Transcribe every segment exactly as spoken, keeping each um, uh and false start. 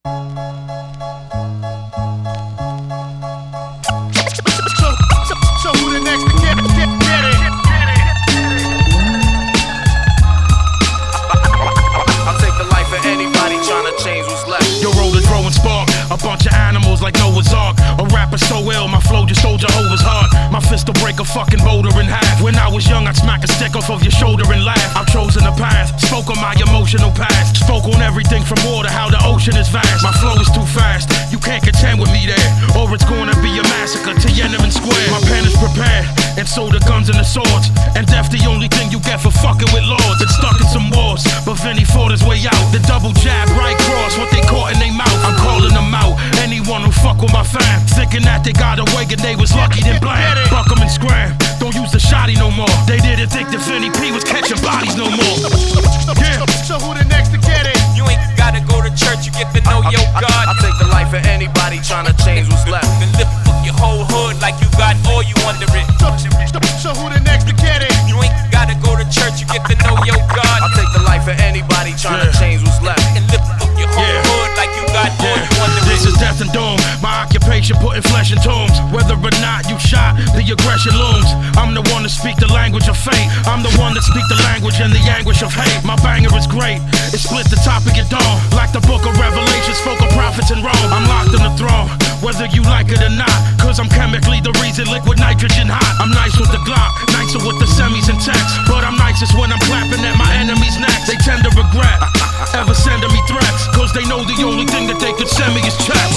A bunch of animals like Noah's Ark. A rapper so ill, my flow just stole Jehovah's heart. My fist will break a fucking boulder in half. When I was young, I'd smack a stick off of your shoulder and laugh. I've chosen a path, spoke on my emotional past. Spoke on everything from water, how the ocean is vast. My flow is too fast, you can't contend with me there. Or it's gonna be a massacre to Tiananmen Square. My pen is prepared, and so the guns and the swords. And death the only thing you get for fucking with lords. It's stuck in some wars, but Vinny fought his way out. The double jab, right cross, what they caught in their mouth. I'm calling them out. Anyone who fuck with my fam, thinking that they got away and they was lucky, then blam. Buck 'em and scram, don't use the shotty no more. They didn't think that Vinny P was catching bodies no more. Yeah. So who the next to get it? You ain't gotta go to church, you get to know your God. I take the life of anybody trying to change what's left. Then lift up your whole hood like you got all you under it. So, so, so who the next to get it? You ain't gotta go to church, you get to know your God. I take the life of anybody trying Yeah. to change what's left. And lift up your whole Yeah. hood like you got all Yeah. you under This it. is death and doom. My occupation putting flesh in tombs. Whether or not you shot, the aggression looms. I'm the one to speak the language of fate. I'm the one that speak the language and the anguish of hate. My banger is great. It split the top of your dome. Like the book of Revelation spoke of prophets in Rome. I'm locked on the throne, whether you like it or not. Cause I'm chemically the reason liquid nitrogen hot. I'm nice with the Glock, nicer with the semis and texts. But I'm nicest when I'm clapping at my enemies' necks. They tend to regret ever sending me threats. Cause they know the only thing that they could send me is checks.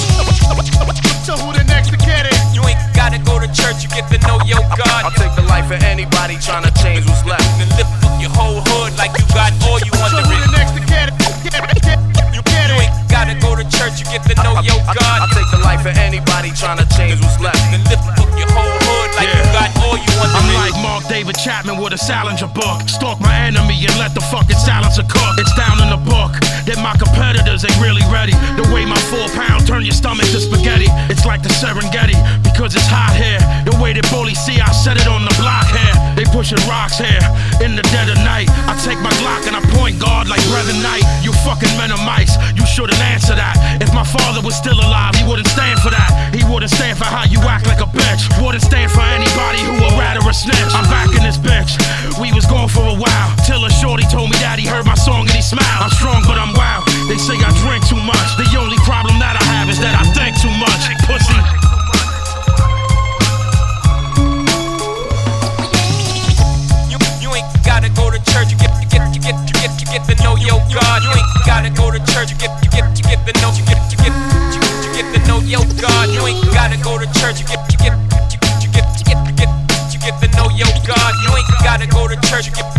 So who the next to get it? You ain't gotta go to church, you get to know your God. I'll take the life of anybody trying to change what's left. Then lift up your whole hood like you got all you So under who the it. next to get it? Get it, get it, you get You it. ain't gotta go to church, you get to know your I'll God. take the life of anybody trying to change what's left. Then lift up your whole hood like you Yeah. got all you under I'm it. like Mark David Chapman with a Salinger book. Stalk my enemy and let the fucking silencer cook. It's down in the book that my competitors ain't really ready. The way my four pound turn your stomach to spaghetti. It's like the Serengeti because it's hot here. The way that bullies see I set it on the block here. They pushing rocks here in the dead of night. I take my Glock and I point guard like Brother Knight. You fucking men are mice, you shouldn't answer that. If my father was still alive, he wouldn't stand for that. He wouldn't stand for how you act like a bitch. Wouldn't stand for anybody who would rat or a snitch. I'm back in this bitch. We was gone for a while till a shorty told me that he heard my song and he smiled. I'm strong but I'm wild. They say I drink too much. The only problem that I have is that I think too much. Pussy. You, you ain't gotta go to church, you get you get you get you get you get to know your God. You ain't gotta go to church, you get you get you get to know you get you get you, you get to know your God. You ain't gotta go to church, you get you get you, you get you get you get you get to know your God. You ain't gotta go to church, you get